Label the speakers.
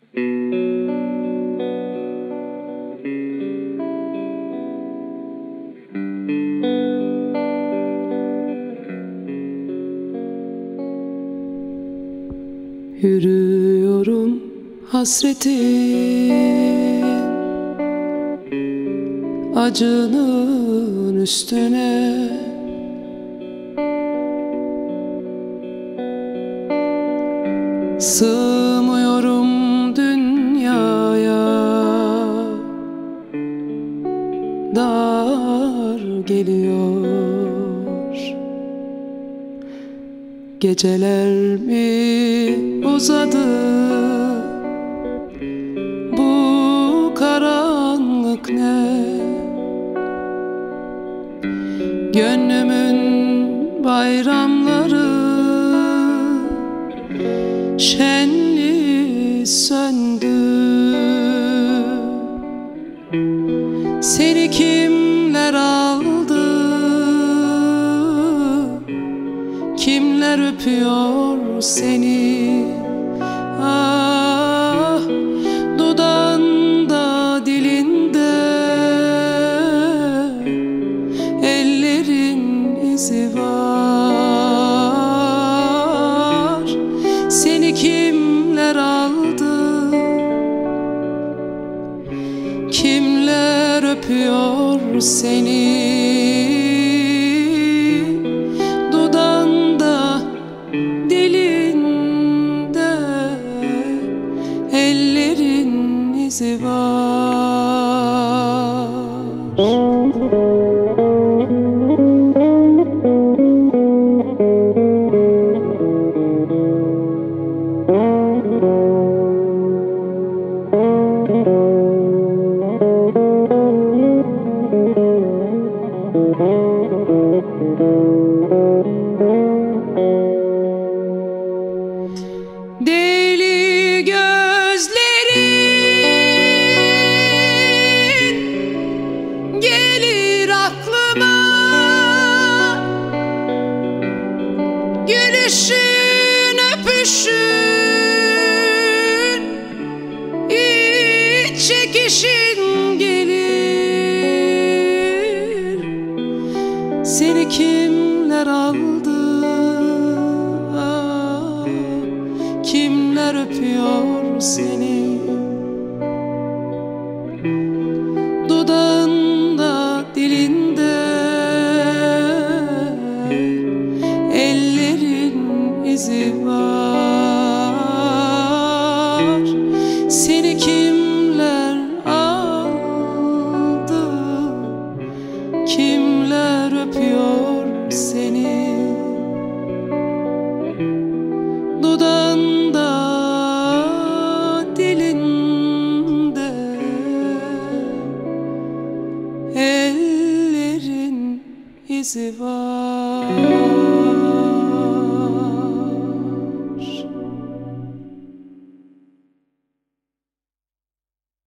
Speaker 1: Yürüyorum hasretin acının üstüne, sığmıyorum dünyaya, dar geliyor. Geceler mi uzadı, bu karanlık ne? Gönlümün bayramları şenli söndü. Seni kimler aldı, kimler öpüyor seni? Ah, dudağında, dilinde ellerin izi var. Seni kimler aldı, kimler öpüyor seni? Dudağında, dilinde ellerin izi var. Deli gözlerin gelir aklıma, gülüşün, öpüşün, iç çekişin gelir. Seni kimler aldı, kimler öpüyor seni? Dudağında, dilinde ellerin izi var. Seni kimler aldı, kimler öpüyor seni? Dudağında, dilinde ellerin izi var.